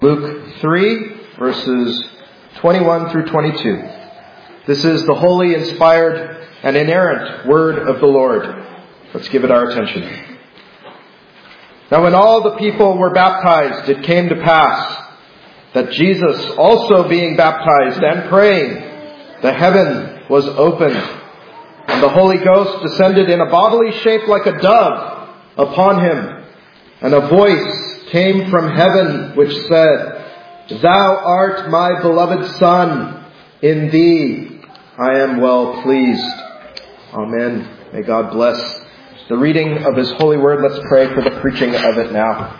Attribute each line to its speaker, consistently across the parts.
Speaker 1: Luke 3, verses 21 through 22. This is the holy, inspired, and inerrant word of the Lord. Let's give it our attention. Now when all the people were baptized, it came to pass that Jesus, also being baptized and praying, the heaven was opened, and the Holy Ghost descended in a bodily shape like a dove upon him, and a voice came from heaven which said, "Thou art my beloved Son, in thee I am well pleased." Amen. May God bless the reading of His holy word. Let's pray for the preaching of it now.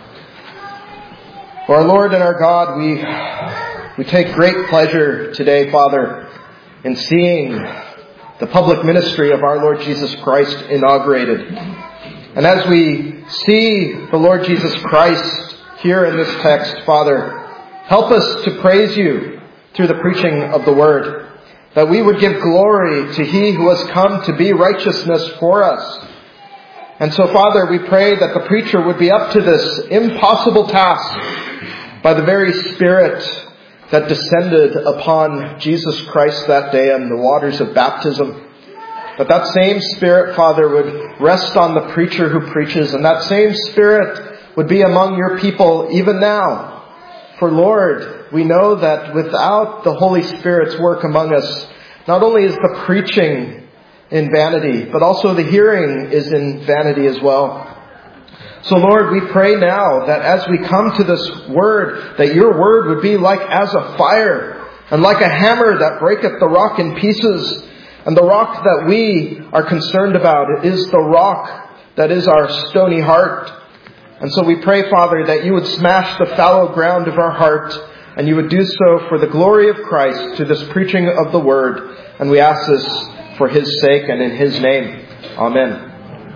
Speaker 1: Our Lord and our God, we take great pleasure today, Father, in seeing the public ministry of our Lord Jesus Christ inaugurated. And as we see the Lord Jesus Christ here in this text, Father, help us to praise You through the preaching of the Word, that we would give glory to He who has come to be righteousness for us. And so, Father, we pray that the preacher would be up to this impossible task by the very Spirit that descended upon Jesus Christ that day in the waters of baptism. That same Spirit, Father, would rest on the preacher who preaches, and that same Spirit would be among Your people even now. For Lord, we know that without the Holy Spirit's work among us, not only is the preaching in vanity, but also the hearing is in vanity as well. So Lord, we pray now that as we come to this word, that Your word would be like as a fire, and like a hammer that breaketh the rock in pieces. And the rock that we are concerned about is the rock that is our stony heart. And so we pray, Father, that You would smash the fallow ground of our heart, and You would do so for the glory of Christ through this preaching of the Word. And we ask this for His sake and in His name. Amen.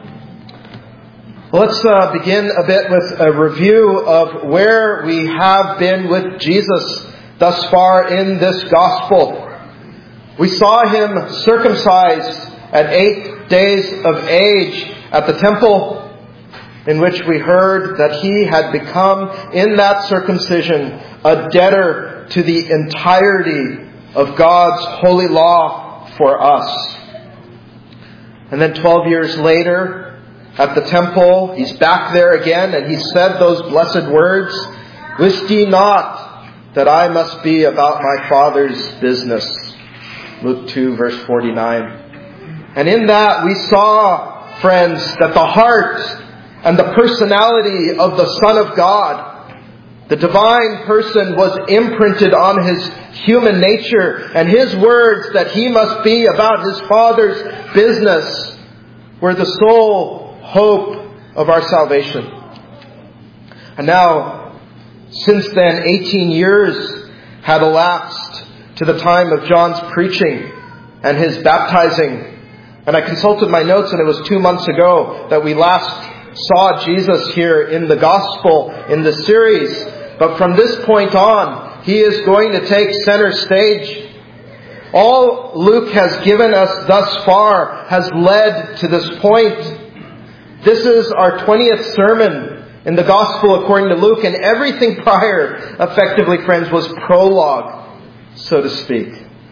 Speaker 1: Well, let's begin a bit with a review of where we have been with Jesus thus far in this gospel. We saw Him circumcised at 8 days of age at the temple, in which we heard that He had become, in that circumcision, a debtor to the entirety of God's holy law for us. And then 12 years later, at the temple, He's back there again, and He said those blessed words, "Wist ye not that I must be about my Father's business?" Luke 2, verse 49. And in that we saw, friends, that the heart and the personality of the Son of God, the divine person, was imprinted on His human nature, and His words that He must be about His Father's business were the sole hope of our salvation. And now, since then, 18 years had elapsed to the time of John's preaching and his baptizing. And I consulted my notes, and it was 2 months ago that we last saw Jesus here in the gospel in the series. But from this point on, He is going to take center stage. All Luke has given us thus far has led to this point. This is our 20th sermon in the gospel according to Luke, and everything prior, effectively, friends, was prologue, so to speak.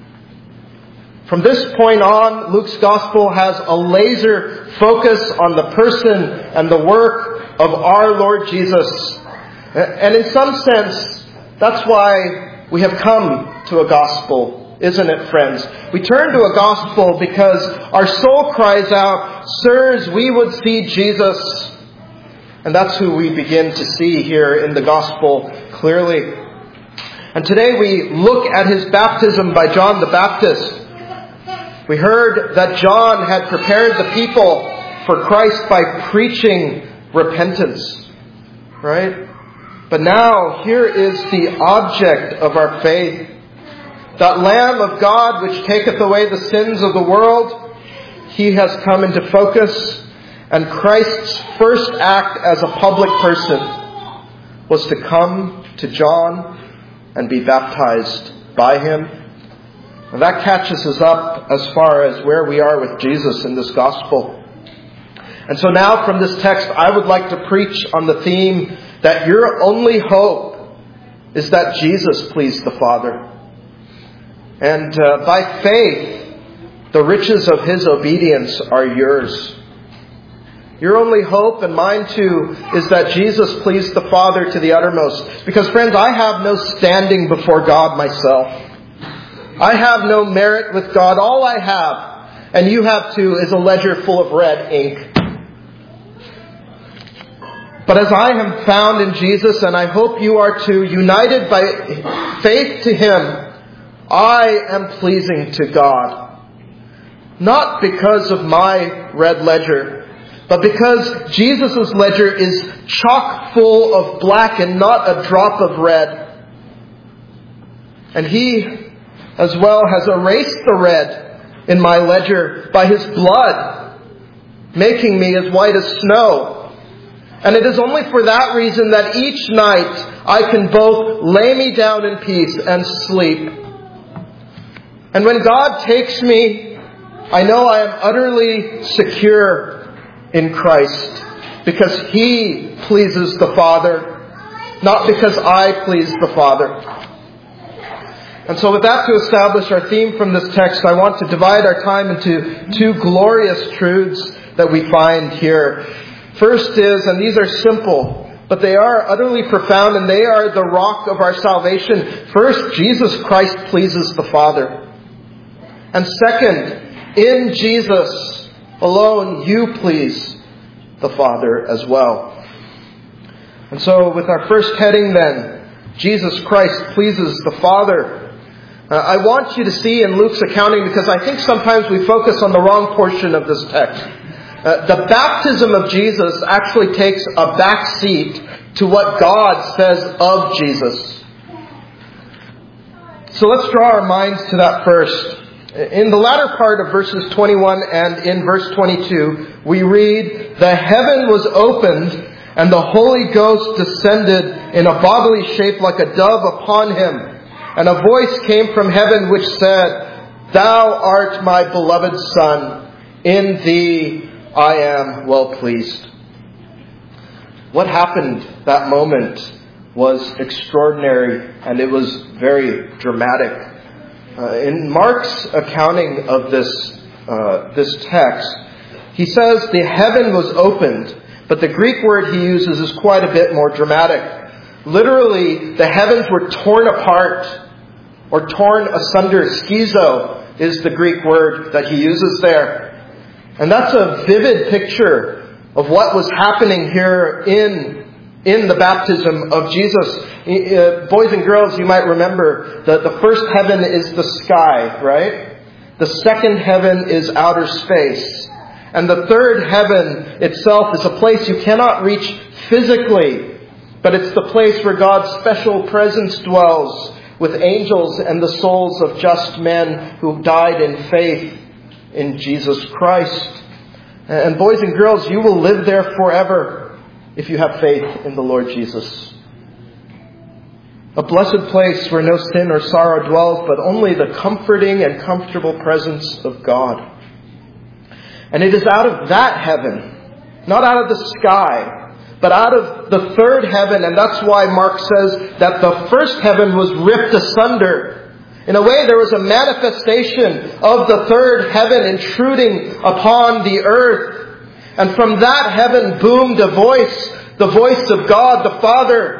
Speaker 1: From this point on, Luke's gospel has a laser focus on the person and the work of our Lord Jesus. And in some sense, that's why we have come to a gospel, isn't it, friends? We turn to a gospel because our soul cries out, "Sirs, we would see Jesus." And that's who we begin to see here in the gospel clearly. And today we look at His baptism by John the Baptist. We heard that John had prepared the people for Christ by preaching repentance. Right? But now, here is the object of our faith. That Lamb of God which taketh away the sins of the world, He has come into focus. And Christ's first act as a public person was to come to John and be baptized by him. And that catches us up as far as where we are with Jesus in this gospel. And so now from this text, I would like to preach on the theme that your only hope is that Jesus pleased the Father. And by faith, the riches of His obedience are yours. Your only hope, and mine too, is that Jesus pleased the Father to the uttermost. Because friends, I have no standing before God myself. I have no merit with God. All I have, and you have too, is a ledger full of red ink. But as I am found in Jesus, and I hope you are too, united by faith to Him, I am pleasing to God. Not because of my red ledger, but because Jesus' ledger is chock full of black and not a drop of red. And He as well has erased the red in my ledger by His blood, making me as white as snow. And it is only for that reason that each night I can both lay me down in peace and sleep. And when God takes me, I know I am utterly secure in Christ, because He pleases the Father, not because I please the Father. And so with that to establish our theme from this text, I want to divide our time into two glorious truths that we find here. First is, and these are simple, but they are utterly profound, and they are the rock of our salvation. First, Jesus Christ pleases the Father. And second, in Jesus alone, you please the Father as well. And so with our first heading then, Jesus Christ pleases the Father. I want you to see in Luke's accounting, because I think sometimes we focus on the wrong portion of this text. The baptism of Jesus actually takes a back seat to what God says of Jesus. So let's draw our minds to that first. In the latter part of verses 21 and in verse 22, we read, "The heaven was opened, and the Holy Ghost descended in a bodily shape like a dove upon Him. And a voice came from heaven which said, 'Thou art my beloved Son, in Thee I am well pleased.'" What happened that moment was extraordinary, and it was very dramatic. In Mark's accounting of this text, he says the heaven was opened, but the Greek word he uses is quite a bit more dramatic. Literally, the heavens were torn apart or torn asunder. Schizo is the Greek word that he uses there. And that's a vivid picture of what was happening here in the baptism of Jesus. Boys and girls, you might remember that the first heaven is the sky, right? The second heaven is outer space. And the third heaven itself is a place you cannot reach physically, but it's the place where God's special presence dwells with angels and the souls of just men who died in faith in Jesus Christ. And boys and girls, you will live there forever if you have faith in the Lord Jesus. A blessed place where no sin or sorrow dwells, but only the comforting and comfortable presence of God. And it is out of that heaven, not out of the sky, but out of the third heaven, and that's why Mark says that the first heaven was ripped asunder. In a way, there was a manifestation of the third heaven intruding upon the earth. And from that heaven boomed a voice, the voice of God the Father.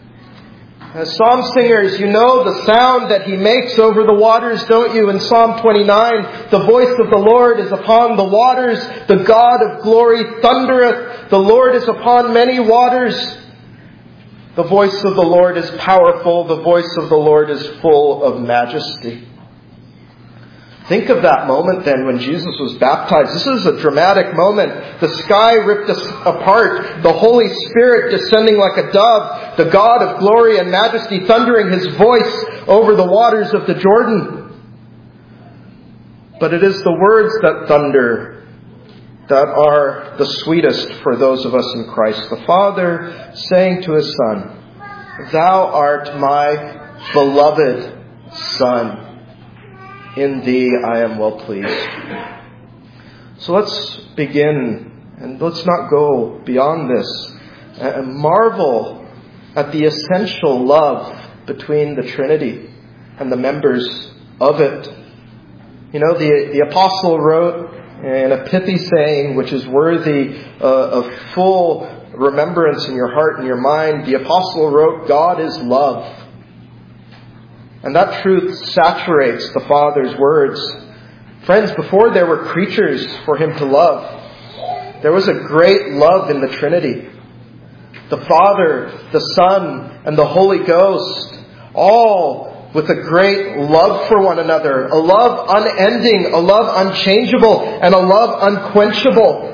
Speaker 1: As psalm singers, you know the sound that He makes over the waters, don't you? In Psalm 29, the voice of the Lord is upon the waters. The God of glory thundereth. The Lord is upon many waters. The voice of the Lord is powerful. The voice of the Lord is full of majesty. Think of that moment then when Jesus was baptized. This is a dramatic moment. The sky ripped apart. The Holy Spirit descending like a dove. The God of glory and majesty thundering His voice over the waters of the Jordan. But it is the words that thunder that are the sweetest for those of us in Christ. The Father saying to His Son, "Thou art my beloved Son. In Thee I am well pleased." So let's begin, and let's not go beyond this. Marvel at the essential love between the Trinity and the members of it. You know, the apostle wrote in a pithy saying, which is worthy of full remembrance in your heart and your mind. The apostle wrote, God is love. And that truth saturates the Father's words. Friends, before there were creatures for Him to love, there was a great love in the Trinity. The Father, the Son, and the Holy Ghost, all with a great love for one another. A love unending, a love unchangeable, and a love unquenchable.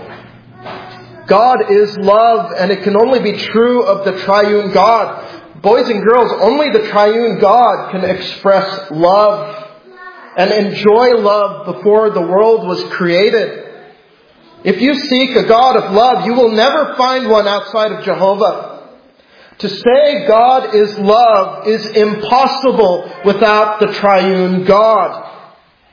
Speaker 1: God is love, and it can only be true of the triune God. Boys and girls, only the triune God can express love and enjoy love before the world was created. If you seek a God of love, you will never find one outside of Jehovah. To say God is love is impossible without the triune God.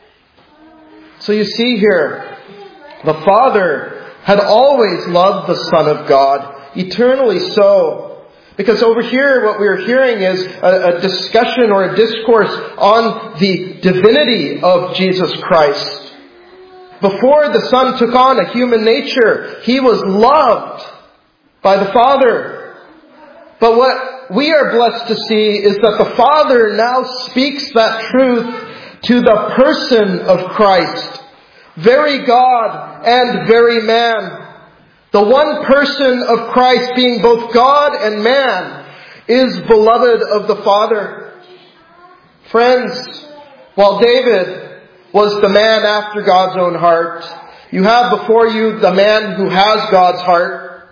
Speaker 1: So you see here, the Father had always loved the Son of God, eternally so. Because over here, what we're hearing is a discussion or a discourse on the divinity of Jesus Christ. Before the Son took on a human nature, He was loved by the Father. But what we are blessed to see is that the Father now speaks that truth to the person of Christ. Very God and very man. The one person of Christ, being both God and man, is beloved of the Father. Friends, while David was the man after God's own heart, you have before you the man who has God's heart,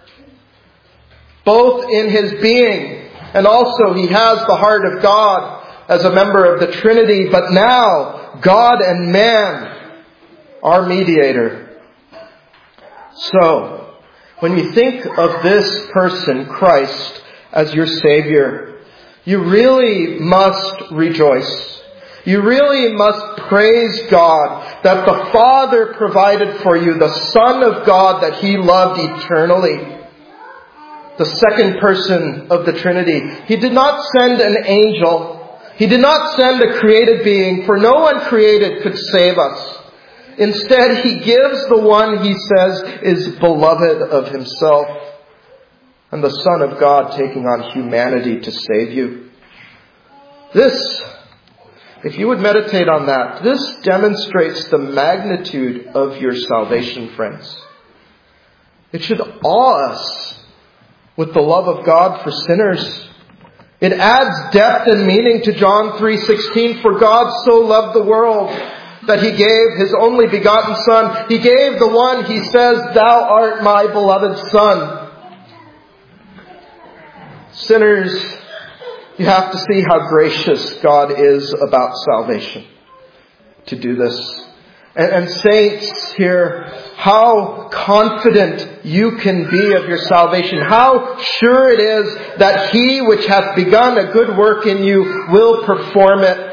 Speaker 1: both in his being, and also he has the heart of God as a member of the Trinity. But now, God and man are mediator. So, when you think of this person, Christ, as your Savior, you really must rejoice. You really must praise God that the Father provided for you the Son of God that He loved eternally. The second person of the Trinity. He did not send an angel. He did not send a created being, for no one created could save us. Instead, He gives the one He says is beloved of Himself, and the Son of God taking on humanity to save you. This, if you would meditate on that, this demonstrates the magnitude of your salvation, friends. It should awe us with the love of God for sinners. It adds depth and meaning to John 3:16, for God so loved the world that He gave His only begotten Son. He gave the one He says, thou art my beloved Son. Sinners, you have to see how gracious God is about salvation to do this. And saints here, how confident you can be of your salvation. How sure it is that He which hath begun a good work in you will perform it.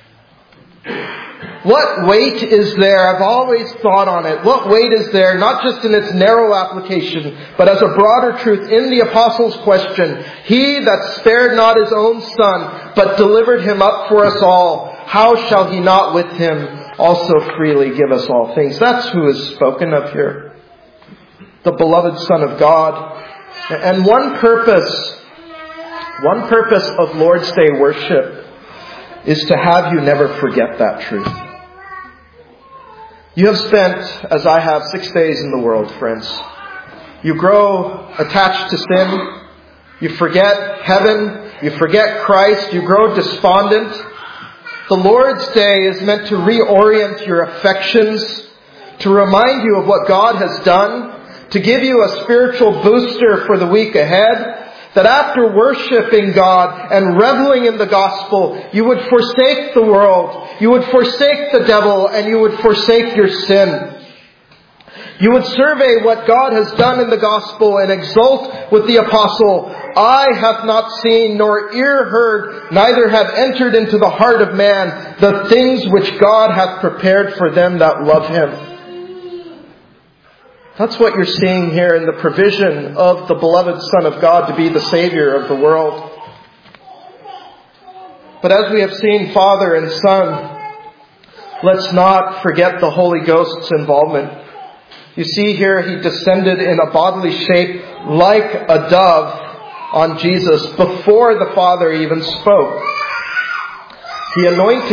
Speaker 1: What weight is there? I've always thought on it. What weight is there, not just in its narrow application, but as a broader truth in the Apostles' question. He that spared not His own Son, but delivered Him up for us all, how shall He not with Him also freely give us all things? That's who is spoken of here. The beloved Son of God. And one purpose of Lord's Day worship is to have you never forget that truth. You have spent, as I have, 6 days in the world, friends. You grow attached to sin. You forget heaven. You forget Christ. You grow despondent. The Lord's Day is meant to reorient your affections, to remind you of what God has done, to give you a spiritual booster for the week ahead, that after worshiping God and reveling in the gospel, you would forsake the world, you would forsake the devil, and you would forsake your sin. You would survey what God has done in the gospel and exult with the apostle, eye hath not seen, nor ear heard, neither have entered into the heart of man the things which God hath prepared for them that love Him. That's what you're seeing here in the provision of the beloved Son of God to be the Savior of the world. But as we have seen Father and Son, let's not forget the Holy Ghost's involvement. You see here, He descended in a bodily shape like a dove on Jesus before the Father even spoke. He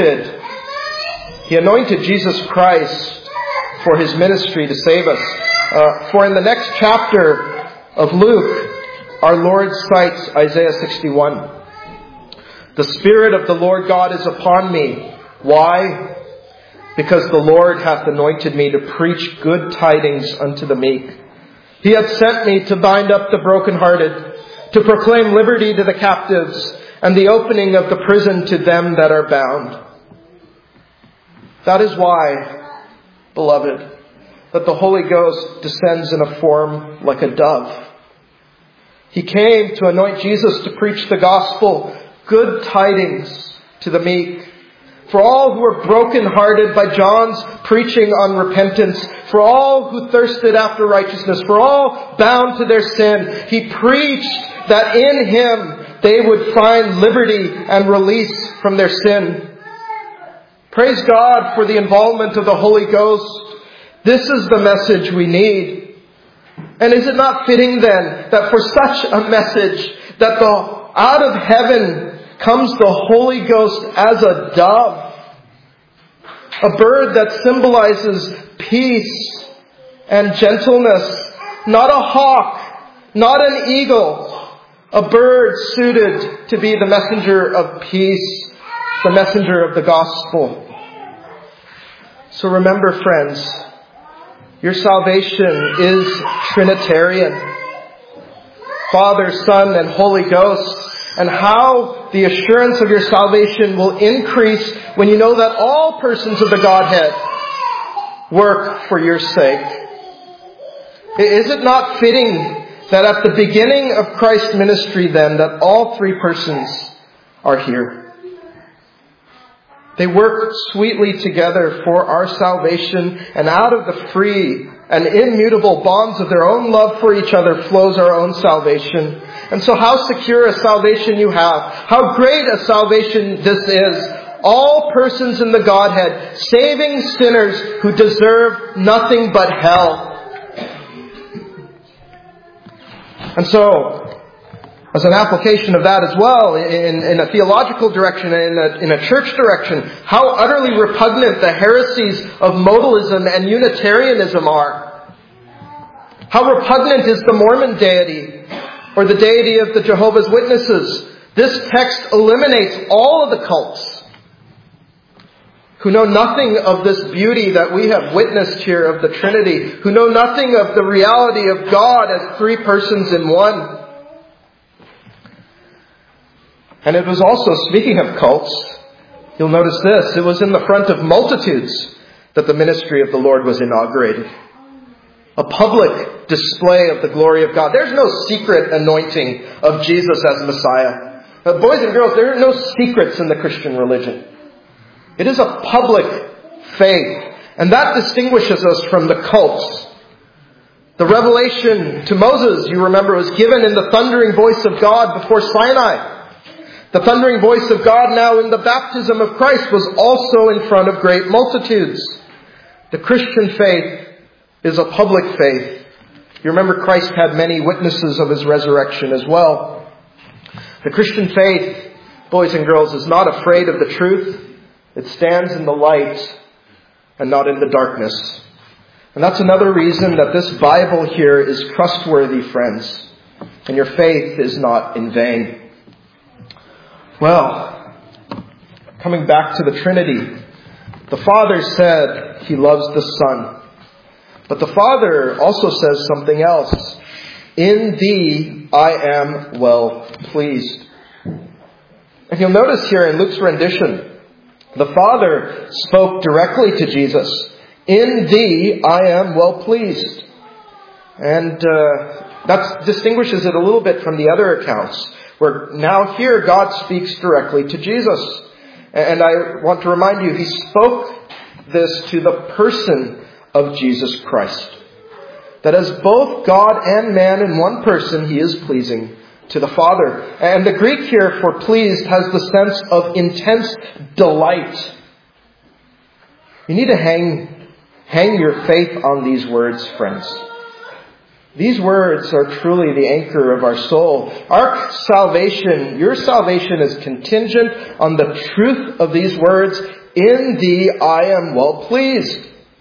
Speaker 1: anointed Jesus Christ for His ministry to save us. For in the next chapter of Luke, our Lord cites Isaiah 61. The Spirit of the Lord God is upon me. Why? Because the Lord hath anointed me to preach good tidings unto the meek. He hath sent me to bind up the brokenhearted, to proclaim liberty to the captives, and the opening of the prison to them that are bound. That is why, beloved, that the Holy Ghost descends in a form like a dove. He came to anoint Jesus to preach the gospel, good tidings to the meek. For all who are broken-hearted by John's preaching on repentance, for all who thirsted after righteousness, for all bound to their sin, He preached that in Him they would find liberty and release from their sin. Praise God for the involvement of the Holy Ghost. This is the message we need. And is it not fitting then that for such a message, that out of heaven comes the Holy Ghost as a dove, a bird that symbolizes peace and gentleness, not a hawk, not an eagle, a bird suited to be the messenger of peace, the messenger of the gospel. So remember, friends, your salvation is Trinitarian. Father, Son, and Holy Ghost. And how the assurance of your salvation will increase when you know that all persons of the Godhead work for your sake. Is it not fitting that at the beginning of Christ's ministry then, that all three persons are here? They work sweetly together for our salvation, and out of the free and immutable bonds of their own love for each other flows our own salvation. And so how secure a salvation you have. How great a salvation this is. All persons in the Godhead, saving sinners who deserve nothing but hell. And so, as an application of that as well, in a theological direction, in a church direction, how utterly repugnant the heresies of modalism and Unitarianism are. How repugnant is the Mormon deity, or the deity of the Jehovah's Witnesses. This text eliminates all of the cults who know nothing of this beauty that we have witnessed here of the Trinity, who know nothing of the reality of God as three persons in one. And it was also, speaking of cults, you'll notice this, it was in the front of multitudes that the ministry of the Lord was inaugurated. A public display of the glory of God. There's no secret anointing of Jesus as Messiah. Now, boys and girls, there are no secrets in the Christian religion. It is a public faith. And that distinguishes us from the cults. The revelation to Moses, you remember, was given in the thundering voice of God before Sinai. The thundering voice of God now in the baptism of Christ was also in front of great multitudes. The Christian faith is a public faith. You remember Christ had many witnesses of His resurrection as well. The Christian faith, boys and girls, is not afraid of the truth. It stands in the light and not in the darkness. And that's another reason that this Bible here is trustworthy, friends. And your faith is not in vain. Well, coming back to the Trinity, the Father said He loves the Son. But the Father also says something else. In Thee I am well pleased. And you'll notice here in Luke's rendition, the Father spoke directly to Jesus. In Thee I am well pleased. And that distinguishes it a little bit from the other accounts, where now here God speaks directly to Jesus. And I want to remind you, He spoke this to the person of Jesus Christ. That as both God and man in one person, He is pleasing. to the Father. And the Greek here for pleased has the sense of intense delight. You need to hang your faith on these words, friends. These words are truly the anchor of our soul. Our salvation, your salvation is contingent on the truth of these words. In thee I am well pleased.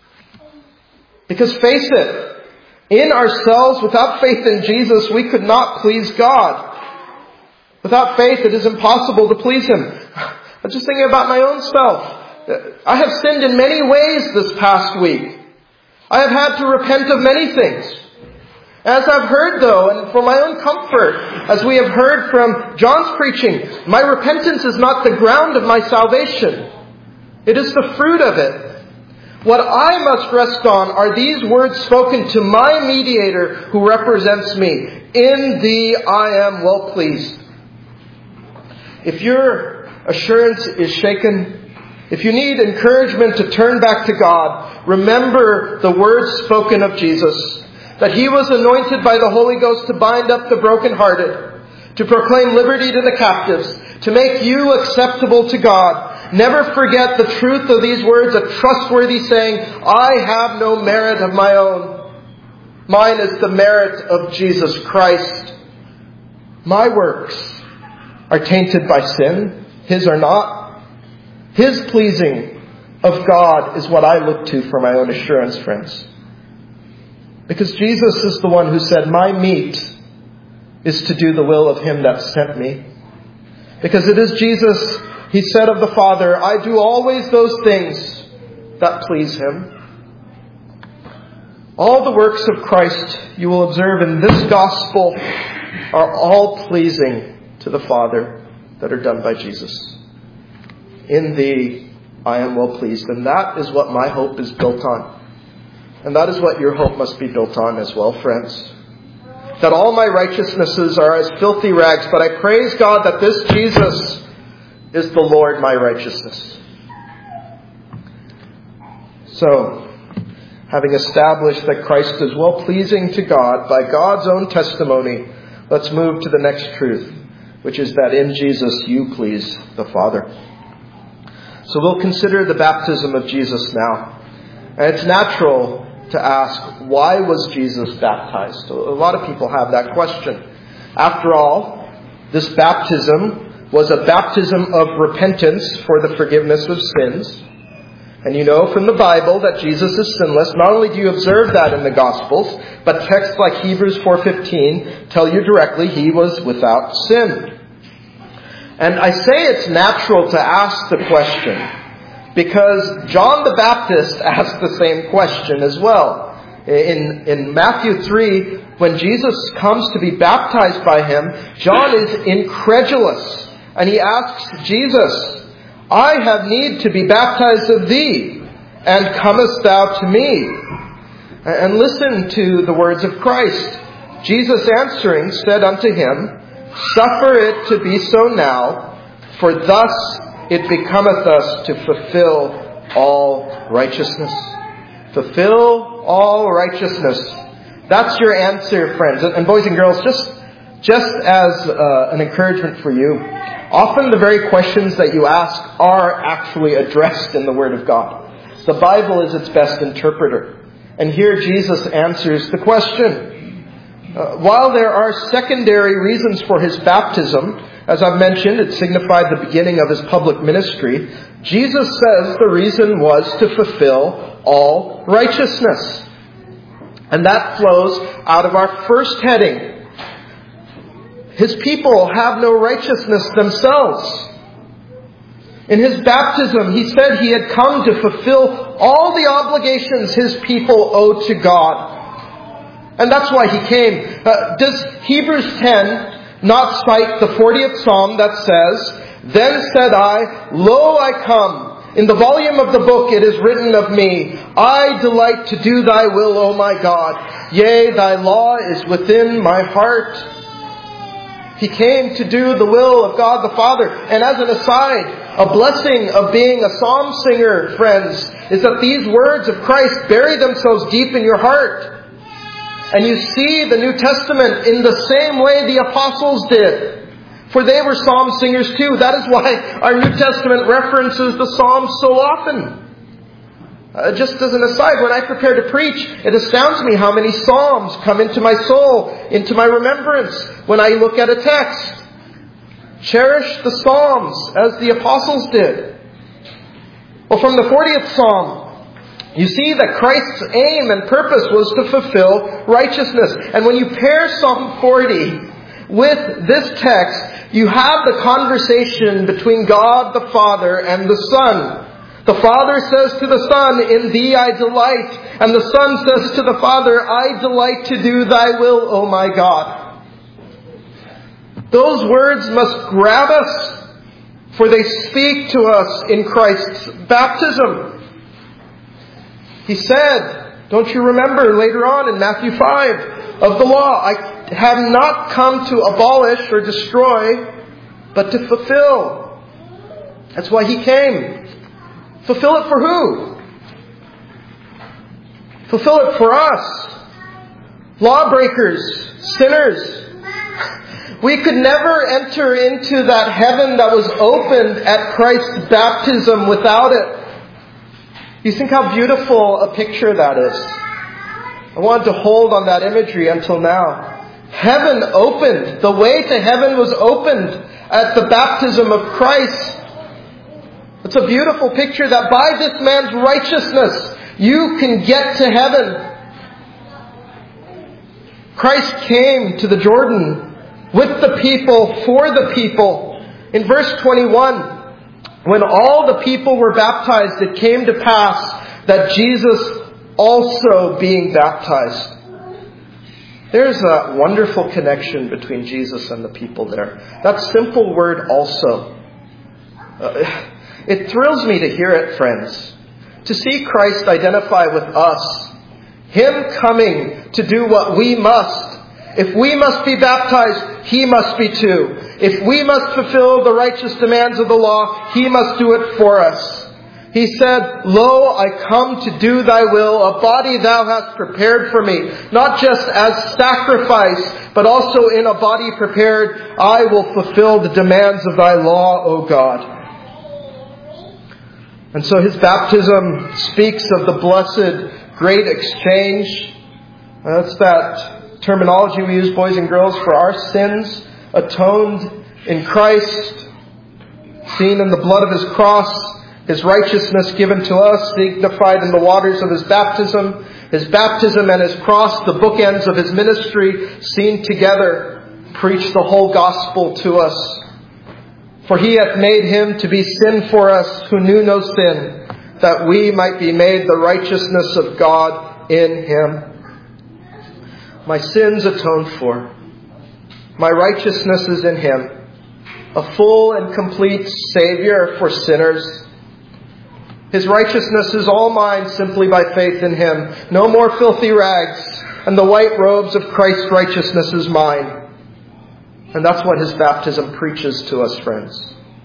Speaker 1: Because face it, in ourselves, without faith in Jesus, we could not please God. Without faith, it is impossible to please Him. I'm just thinking about my own self. I have sinned in many ways this past week. I have had to repent of many things. As I've heard, though, and for my own comfort, as we have heard from John's preaching, my repentance is not the ground of my salvation. It is the fruit of it. What I must rest on are these words spoken to my mediator who represents me. In thee I am well pleased. If your assurance is shaken, if you need encouragement to turn back to God, remember the words spoken of Jesus. That He was anointed by the Holy Ghost to bind up the brokenhearted, to proclaim liberty to the captives, to make you acceptable to God. Never forget the truth of these words, a trustworthy saying, I have no merit of my own. Mine is the merit of Jesus Christ. My works are tainted by sin. His are not. His pleasing of God is what I look to for my own assurance, friends. Because Jesus is the one who said, my meat is to do the will of Him that sent me. Because it is Jesus, He said of the Father, I do always those things that please Him. All the works of Christ you will observe in this gospel are all pleasing to the Father that are done by Jesus. In thee I am well pleased. And that is what my hope is built on. And that is what your hope must be built on as well, friends. That all my righteousnesses are as filthy rags, but I praise God that this Jesus is the Lord, my righteousness. So, having established that Christ is well-pleasing to God by God's own testimony, let's move to the next truth, which is that in Jesus you please the Father. So we'll consider the baptism of Jesus now. And it's natural to ask, why was Jesus baptized? A lot of people have that question. After all, this baptism was a baptism of repentance for the forgiveness of sins. And you know from the Bible that Jesus is sinless. Not only do you observe that in the Gospels, but texts like Hebrews 4:15 tell you directly He was without sin. And I say it's natural to ask the question because John the Baptist asked the same question as well. In Matthew 3, when Jesus comes to be baptized by Him, John is incredulous. And he asks Jesus, I have need to be baptized of thee, and comest thou to me? And listen to the words of Christ. Jesus answering said unto him, Suffer it to be so now, for thus it becometh us to fulfill all righteousness. Fulfill all righteousness. That's your answer, friends. And boys and girls, just as an encouragement for you, often the very questions that you ask are actually addressed in the Word of God. The Bible is its best interpreter. And here Jesus answers the question. While there are secondary reasons for His baptism, as I've mentioned, it signified the beginning of His public ministry, Jesus says the reason was to fulfill all righteousness. And that flows out of our first heading. His people have no righteousness themselves. In His baptism, He said He had come to fulfill all the obligations His people owe to God. And that's why He came. Does Hebrews 10 not cite the 40th Psalm that says, Then said I, Lo, I come. In the volume of the book it is written of me, I delight to do thy will, O my God. Yea, thy law is within my heart. He came to do the will of God the Father. And as an aside, a blessing of being a psalm singer, friends, is that these words of Christ bury themselves deep in your heart. And you see the New Testament in the same way the apostles did. For they were psalm singers too. That is why our New Testament references the Psalms so often. Just as an aside, when I prepare to preach, it astounds me how many Psalms come into my soul, into my remembrance when I look at a text. Cherish the Psalms as the apostles did. Well, from the 40th Psalm, you see that Christ's aim and purpose was to fulfill righteousness. And when you pair Psalm 40 with this text, you have the conversation between God the Father and the Son. The Father says to the Son, "In thee I delight." And the Son says to the Father, "I delight to do thy will, O my God." Those words must grab us, for they speak to us in Christ's baptism. He said, don't you remember later on in Matthew 5, of the law, "I have not come to abolish or destroy, but to fulfill." That's why He came. Fulfill it for who? Fulfill it for us. Lawbreakers, sinners. We could never enter into that heaven that was opened at Christ's baptism without it. You think how beautiful a picture that is. I wanted to hold on that imagery until now. Heaven opened. The way to heaven was opened at the baptism of Christ. It's a beautiful picture that by this man's righteousness, you can get to heaven. Christ came to the Jordan with the people, for the people. In verse 21, when all the people were baptized, it came to pass that Jesus also being baptized. There's a wonderful connection between Jesus and the people there. That simple word "also." It thrills me to hear it, friends. To see Christ identify with us. Him coming to do what we must. If we must be baptized, He must be too. If we must fulfill the righteous demands of the law, He must do it for us. He said, "Lo, I come to do thy will, a body thou hast prepared for me. Not just as sacrifice, but also in a body prepared, I will fulfill the demands of thy law, O God." And so His baptism speaks of the blessed great exchange. That's that terminology we use, boys and girls, for our sins atoned in Christ, seen in the blood of His cross, His righteousness given to us, dignified in the waters of His baptism and His cross, the bookends of His ministry, seen together, preach the whole gospel to us. For He hath made Him to be sin for us who knew no sin, that we might be made the righteousness of God in Him. My sins atoned for. My righteousness is in Him. A full and complete Savior for sinners. His righteousness is all mine simply by faith in Him. No more filthy rags, and the white robes of Christ's righteousness is mine. And that's what His baptism preaches to us, friends.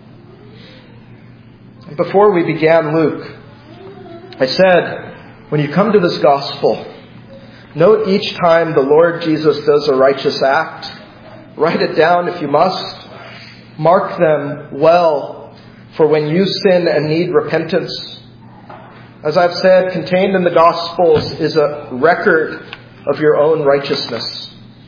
Speaker 1: Before we began Luke, I said, when you come to this gospel, note each time the Lord Jesus does a righteous act. Write it down if you must. Mark them well for when you sin and need repentance. As I've said, contained in the Gospels is a record of your own righteousness.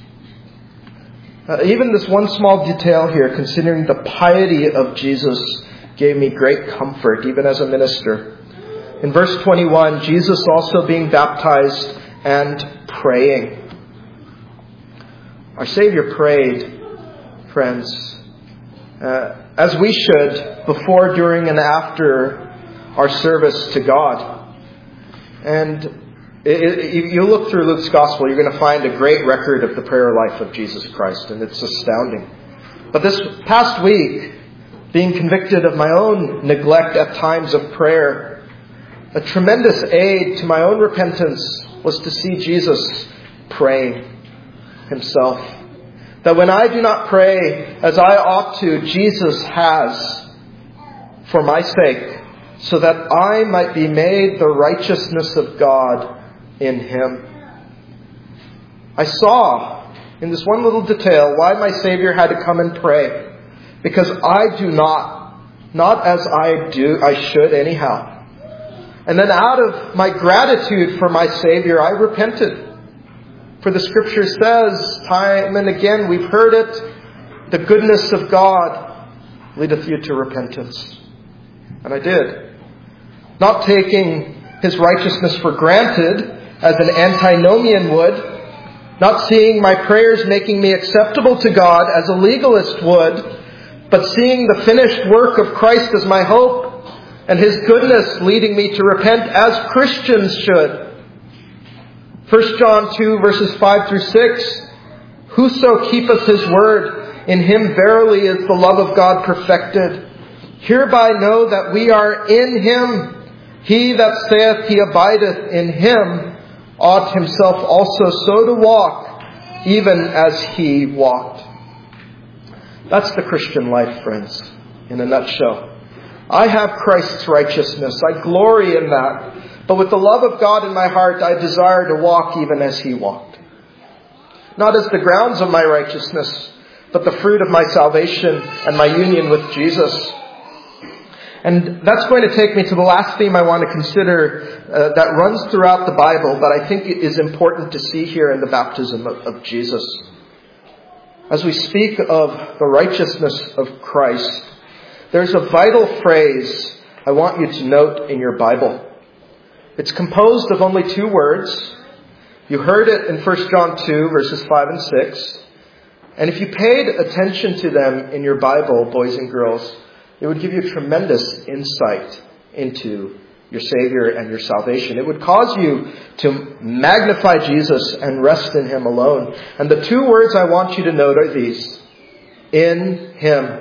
Speaker 1: Even this one small detail here, considering the piety of Jesus, gave me great comfort, even as a minister. In verse 21, Jesus also being baptized and praying. Our Savior prayed, friends, as we should, before, during, and after our service to God. And you look through Luke's Gospel, you're going to find a great record of the prayer life of Jesus Christ, and it's astounding. But this past week, being convicted of my own neglect at times of prayer, a tremendous aid to my own repentance was to see Jesus praying Himself. That when I do not pray as I ought to, Jesus has for my sake, so that I might be made the righteousness of God in Him. I saw in this one little detail why my Savior had to come and pray. Because I do not as I should anyhow. And then out of my gratitude for my Savior, I repented. For the Scripture says, time and again, we've heard it, the goodness of God leadeth you to repentance. And I did. Not taking His righteousness for granted, as an antinomian would. Not seeing my prayers making me acceptable to God, as a legalist would. But seeing the finished work of Christ as my hope, and His goodness leading me to repent as Christians should. 1 John 2 verses 5 through 6. Whoso keepeth His word, in him verily is the love of God perfected. Hereby know that we are in Him. He that saith he abideth in Him ought himself also so to walk, even as He walked. That's the Christian life, friends, in a nutshell. I have Christ's righteousness. I glory in that. But with the love of God in my heart, I desire to walk even as He walked. Not as the grounds of my righteousness, but the fruit of my salvation and my union with Jesus. And that's going to take me to the last theme I want to consider that runs throughout the Bible, but I think it is important to see here in the baptism of Jesus. As we speak of the righteousness of Christ, there's a vital phrase I want you to note in your Bible. It's composed of only 2 words. You heard it in 1 John 2, verses 5 and 6. And if you paid attention to them in your Bible, boys and girls, it would give you tremendous insight into your Savior and your salvation. It would cause you to magnify Jesus and rest in Him alone. And the 2 words I want you to note are these. In Him.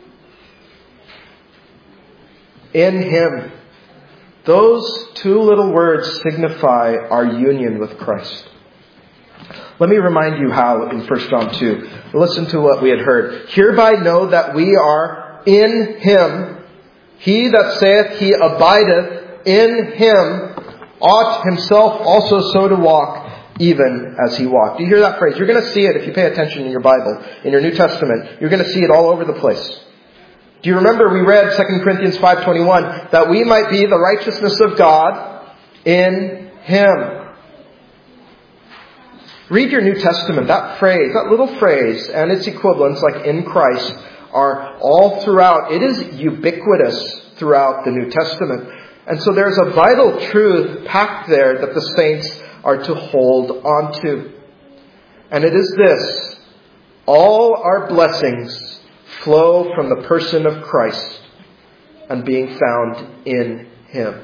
Speaker 1: In Him. Those 2 little words signify our union with Christ. Let me remind you how in 1 John 2. Listen to what we had heard. Hereby know that we are in Him. He that saith he abideth in Him ought himself also so to walk, even as He walked. Do you hear that phrase? You're going to see it if you pay attention in your Bible, in your New Testament. You're going to see it all over the place. Do you remember we read 2 Corinthians 5:21, that we might be the righteousness of God in Him. Read your New Testament. That phrase, that little phrase, and its equivalents like in Christ, are all throughout. It is ubiquitous throughout the New Testament. And so there's a vital truth packed there that the saints are to hold on to. And it is this. All our blessings flow from the person of Christ and being found in Him.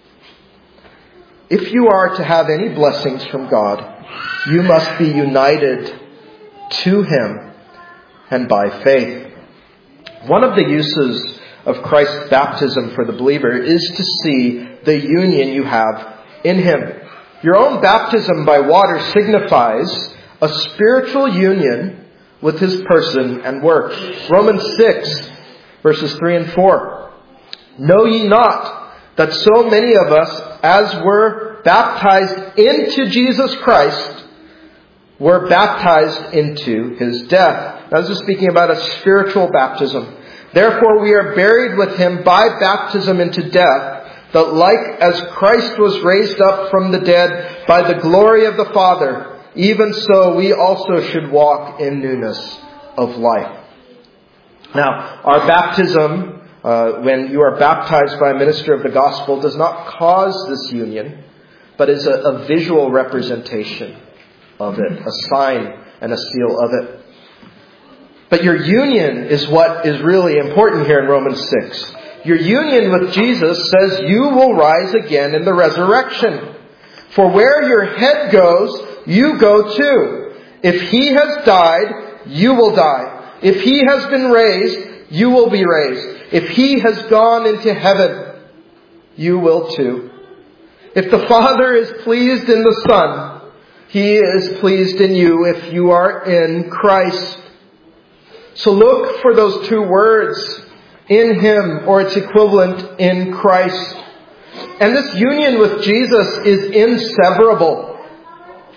Speaker 1: If you are to have any blessings from God, you must be united to Him and by faith. One of the uses of Christ's baptism for the believer is to see the union you have in Him. Your own baptism by water signifies a spiritual union with His person and work. Romans 6, verses 3 and 4. Know ye not that so many of us, as were baptized into Jesus Christ, were baptized into His death? Now, this is speaking about a spiritual baptism. Therefore, we are buried with Him by baptism into death, that like as Christ was raised up from the dead by the glory of the Father, even so we also should walk in newness of life. Now, our baptism, when you are baptized by a minister of the gospel, does not cause this union, but is a visual representation of it, a sign and a seal of it. But your union is what is really important here in Romans 6. Your union with Jesus says you will rise again in the resurrection. For where your head goes, you go too. If He has died, you will die. If He has been raised, you will be raised. If He has gone into heaven, you will too. If the Father is pleased in the Son, He is pleased in you if you are in Christ. So look for those 2 words, in Him, or its equivalent, in Christ. And this union with Jesus is inseparable.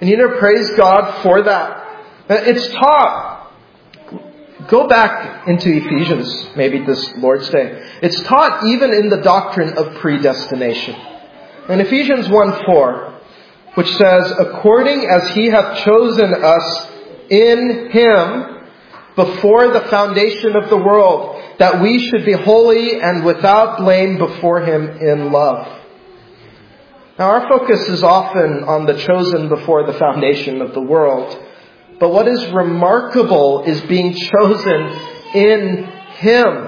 Speaker 1: And praise God for that. It's taught. Go back into Ephesians, maybe this Lord's Day. It's taught even in the doctrine of predestination. In Ephesians 1:4, which says, according as He hath chosen us in Him before the foundation of the world, that we should be holy and without blame before Him in love. Now our focus is often on the chosen before the foundation of the world. But what is remarkable is being chosen in Him.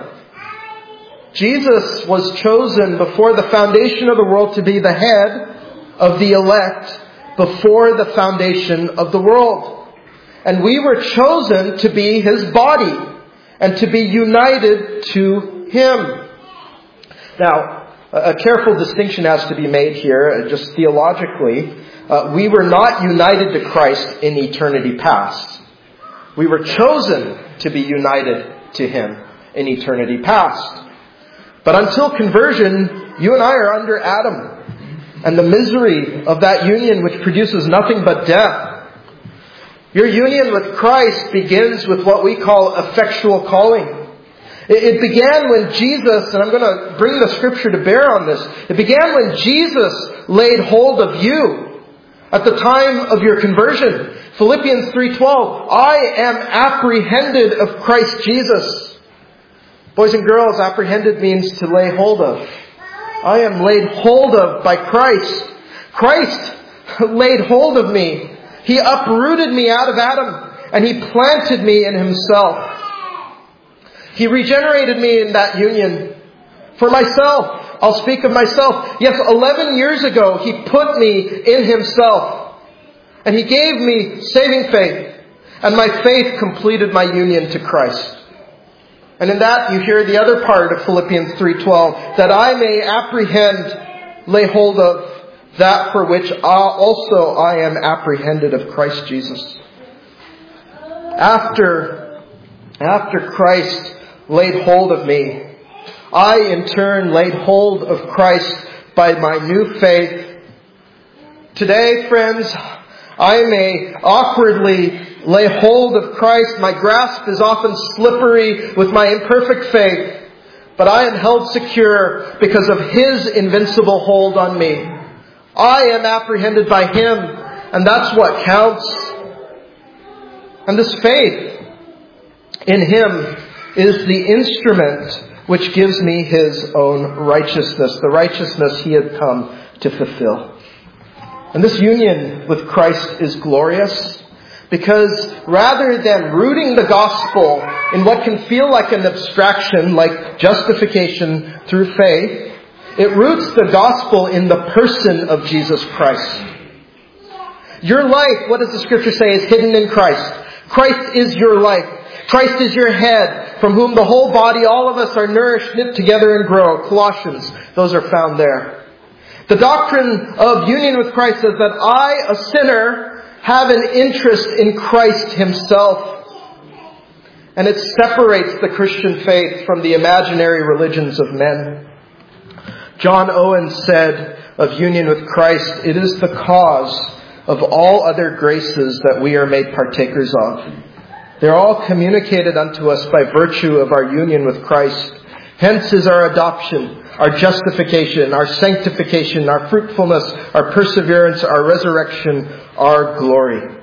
Speaker 1: Jesus was chosen before the foundation of the world to be the head of the elect before the foundation of the world. And we were chosen to be His body and to be united to Him. Now, a careful distinction has to be made here, just theologically. We were not united to Christ in eternity past. We were chosen to be united to Him in eternity past. But until conversion, you and I are under Adam and the misery of that union which produces nothing but death. Your union with Christ begins with what we call effectual calling. It began when Jesus, and I'm going to bring the Scripture to bear on this, it began when Jesus laid hold of you at the time of your conversion. Philippians 3:12, I am apprehended of Christ Jesus. Boys and girls, apprehended means to lay hold of. I am laid hold of by Christ. Christ laid hold of me. He uprooted me out of Adam and He planted me in Himself. He regenerated me in that union. For myself, I'll speak of myself. Yes, 11 years ago, He put me in Himself. And He gave me saving faith. And my faith completed my union to Christ. And in that you hear the other part of Philippians 3:12, that I may apprehend, lay hold of, that for which also I am apprehended of Christ Jesus. After Christ laid hold of me, I in turn laid hold of Christ by my new faith. Today, friends, I may awkwardly lay hold of Christ. My grasp is often slippery with my imperfect faith, but I am held secure because of His invincible hold on me. I am apprehended by Him, and that's what counts. And this faith in Him is the instrument which gives me His own righteousness, the righteousness He had come to fulfill. And this union with Christ is glorious because rather than rooting the gospel in what can feel like an abstraction, like justification through faith, it roots the gospel in the person of Jesus Christ. Your life, what does the Scripture say, is hidden in Christ. Christ is your life. Christ is your head, from whom the whole body, all of us, are nourished, knit together and grow. Colossians, those are found there. The doctrine of union with Christ says that I, a sinner, have an interest in Christ Himself. And it separates the Christian faith from the imaginary religions of men. John Owen said of union with Christ, it is the cause of all other graces that we are made partakers of. They're all communicated unto us by virtue of our union with Christ. Hence is our adoption, our justification, our sanctification, our fruitfulness, our perseverance, our resurrection, our glory.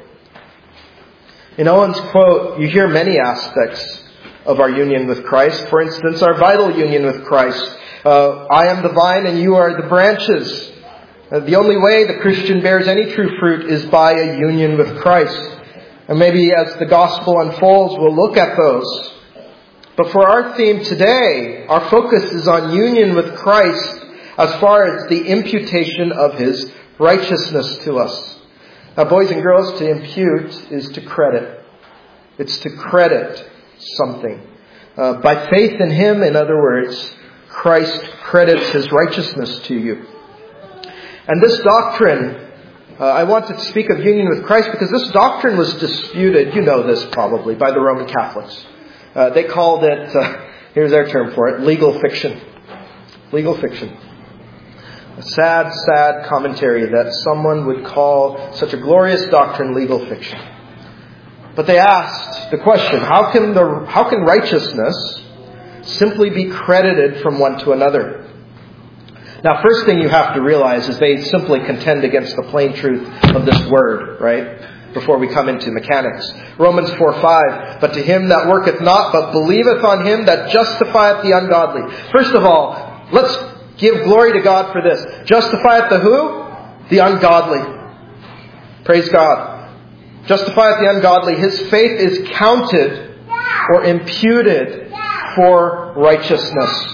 Speaker 1: In Owen's quote, you hear many aspects of our union with Christ. For instance, our vital union with Christ. I am the vine and you are the branches. The only way the Christian bears any true fruit is by a union with Christ. And maybe as the gospel unfolds, we'll look at those. But for our theme today, our focus is on union with Christ as far as the imputation of His righteousness to us. Now, boys and girls, to impute is to credit. It's to credit something. By faith in Him, in other words, Christ credits His righteousness to you. And this doctrine, I want to speak of union with Christ because this doctrine was disputed, you know this probably, by the Roman Catholics. They called it, here's their term for it, legal fiction. Legal fiction. A sad, sad commentary that someone would call such a glorious doctrine legal fiction. But they asked the question, how can righteousness simply be credited from one to another? Now, first thing you have to realize is they simply contend against the plain truth of this word, right? Before we come into mechanics. Romans 4:5, but to him that worketh not, but believeth on him that justifieth the ungodly. First of all, let's give glory to God for this. Justifieth the who? The ungodly. Praise God. Justifieth the ungodly. His faith is counted or imputed for righteousness.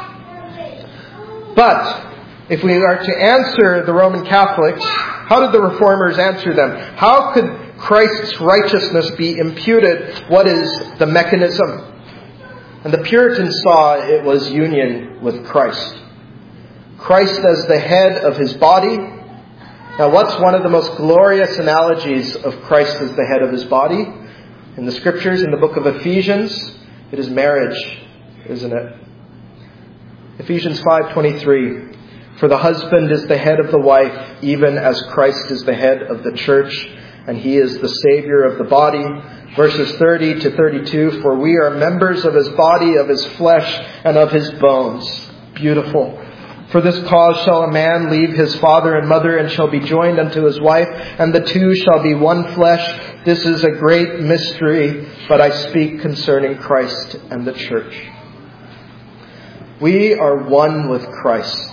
Speaker 1: But if we are to answer the Roman Catholics, how did the Reformers answer them? How could Christ's righteousness be imputed? What is the mechanism? And the Puritans saw it was union with Christ. Christ as the head of his body. Now, what's one of the most glorious analogies of Christ as the head of his body? In the Scriptures, in the book of Ephesians, it is marriage, isn't it? Ephesians 5:23. For the husband is the head of the wife, even as Christ is the head of the church, and he is the Savior of the body. Verses 30 to 32. For we are members of his body, of his flesh, and of his bones. Beautiful. For this cause shall a man leave his father and mother, and shall be joined unto his wife, and the two shall be one flesh. This is a great mystery, but I speak concerning Christ and the church. We are one with Christ.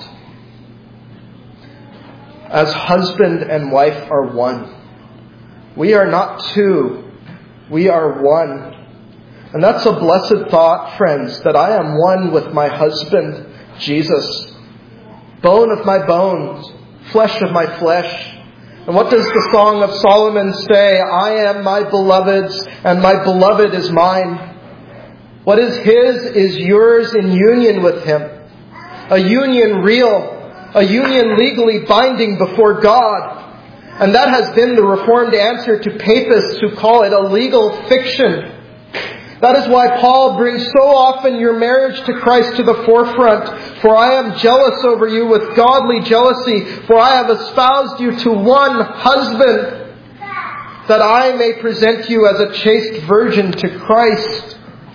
Speaker 1: As husband and wife are one. We are not two. We are one. And that's a blessed thought, friends, that I am one with my husband, Jesus. Bone of my bones, flesh of my flesh. And what does the Song of Solomon say? I am my beloved's, and my beloved is mine. What is his is yours in union with him. A union real. A union legally binding before God. And that has been the Reformed answer to papists who call it a legal fiction. That is why Paul brings so often your marriage to Christ to the forefront. For I am jealous over you with godly jealousy, for I have espoused you to one husband, that I may present you as a chaste virgin to Christ.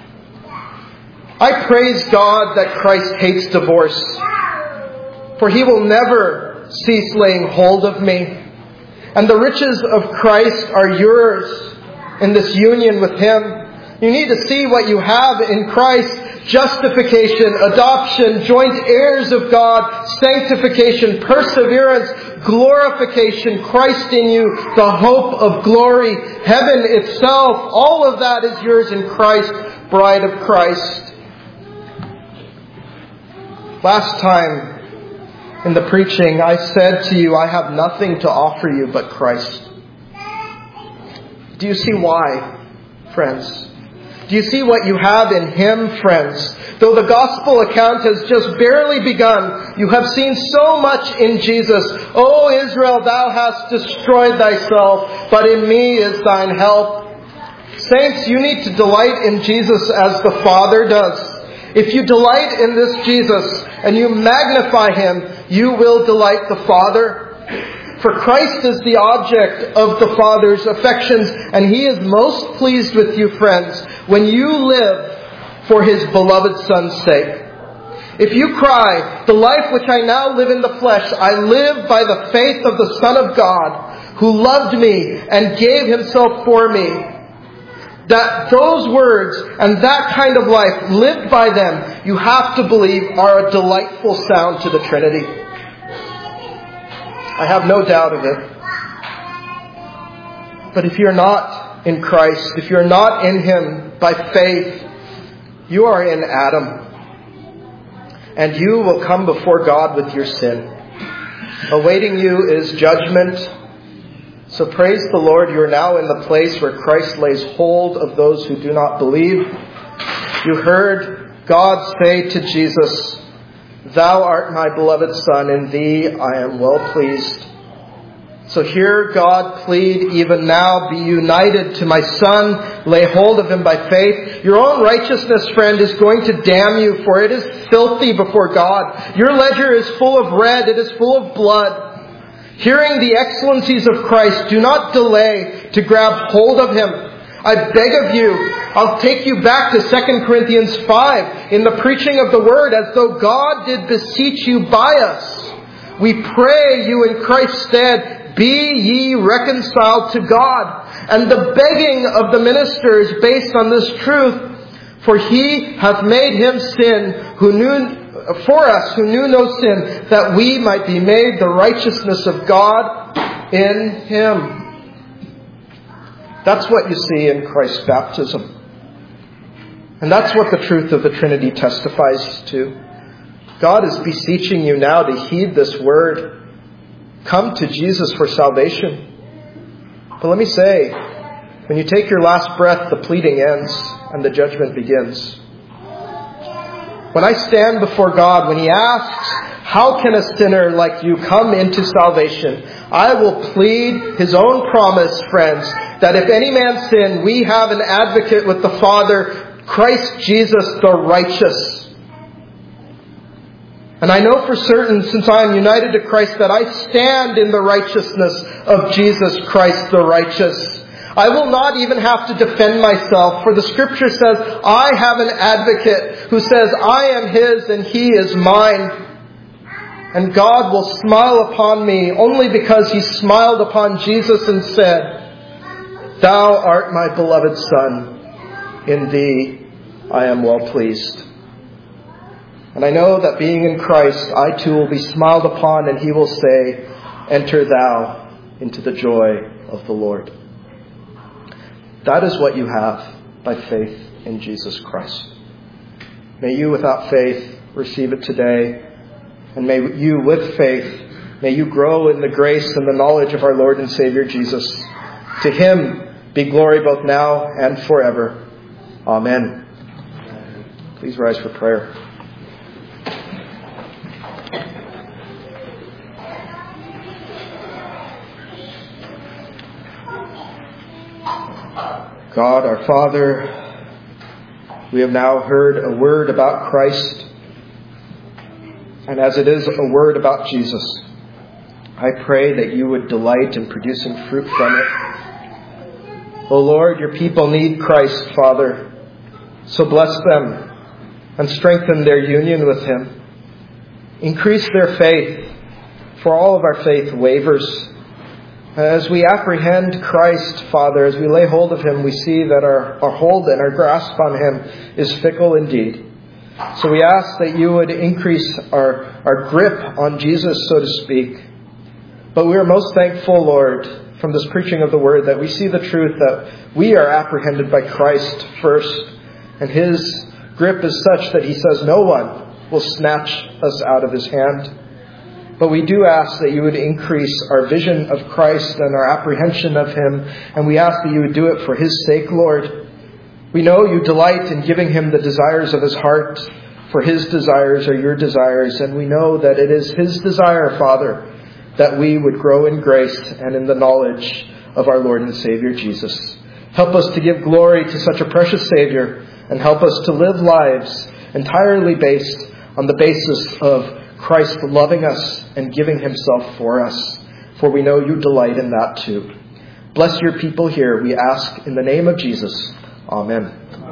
Speaker 1: I praise God that Christ hates divorce, for he will never cease laying hold of me. And the riches of Christ are yours in this union with him. You need to see what you have in Christ. Justification, adoption, joint heirs of God, sanctification, perseverance, glorification, Christ in you, the hope of glory, heaven itself. All of that is yours in Christ, bride of Christ. Last time in the preaching, I said to you, I have nothing to offer you but Christ. Do you see why, friends? Do you see what you have in him, friends? Though the gospel account has just barely begun, you have seen so much in Jesus. O Israel, thou hast destroyed thyself, but in me is thine help. Saints, you need to delight in Jesus as the Father does. If you delight in this Jesus and you magnify him, you will delight the Father. For Christ is the object of the Father's affections, and he is most pleased with you, friends, when you live for his beloved Son's sake. If you cry, the life which I now live in the flesh, I live by the faith of the Son of God, who loved me and gave himself for me, that those words and that kind of life, lived by them, you have to believe are a delightful sound to the Trinity. I have no doubt of it. But if you're not in Christ, if you're not in him by faith, you are in Adam. And you will come before God with your sin. Awaiting you is judgment. So praise the Lord, you are now in the place where Christ lays hold of those who do not believe. You heard God say to Jesus, Thou art my beloved Son, in thee I am well pleased. So hear God plead, even now, be united to my Son, lay hold of him by faith. Your own righteousness, friend, is going to damn you, for it is filthy before God. Your ledger is full of red, it is full of blood. Hearing the excellencies of Christ, do not delay to grab hold of him. I beg of you, I'll take you back to 2 Corinthians 5 in the preaching of the word, as though God did beseech you by us. We pray you in Christ's stead, be ye reconciled to God. And the begging of the minister is based on this truth. For he hath made him sin for us who knew no sin, that we might be made the righteousness of God in him. That's what you see in Christ's baptism. And that's what the truth of the Trinity testifies to. God is beseeching you now to heed this word. Come to Jesus for salvation. But let me say, when you take your last breath, the pleading ends and the judgment begins. When I stand before God, when he asks, how can a sinner like you come into salvation? I will plead his own promise, friends, that if any man sin, we have an advocate with the Father, Christ Jesus the righteous. And I know for certain, since I am united to Christ, that I stand in the righteousness of Jesus Christ the righteous. I will not even have to defend myself, for the Scripture says, I have an advocate who says, I am his and he is mine. And God will smile upon me only because he smiled upon Jesus and said, Thou art my beloved Son, in thee I am well pleased. And I know that being in Christ, I too will be smiled upon, and he will say, Enter thou into the joy of the Lord. That is what you have by faith in Jesus Christ. May you, without faith, receive it today. And may you, with faith, may you grow in the grace and the knowledge of our Lord and Savior Jesus. To him be glory both now and forever. Amen. Please rise for prayer. God, our Father, we have now heard a word about Christ, and as it is a word about Jesus, I pray that you would delight in producing fruit from it. O Lord, your people need Christ, Father, so bless them and strengthen their union with him. Increase their faith, for all of our faith wavers. As we apprehend Christ, Father, as we lay hold of him, we see that our hold and our grasp on him is fickle indeed. So we ask that you would increase our grip on Jesus, so to speak. But we are most thankful, Lord, from this preaching of the word, that we see the truth that we are apprehended by Christ first. And his grip is such that he says no one will snatch us out of his hand. But we do ask that you would increase our vision of Christ and our apprehension of him. And we ask that you would do it for his sake, Lord. We know you delight in giving him the desires of his heart, for his desires are your desires. And we know that it is his desire, Father, that we would grow in grace and in the knowledge of our Lord and Savior Jesus. Help us to give glory to such a precious Savior, and help us to live lives entirely based on the basis of Christ loving us and giving himself for us, for we know you delight in that too. Bless your people here, we ask in the name of Jesus. Amen.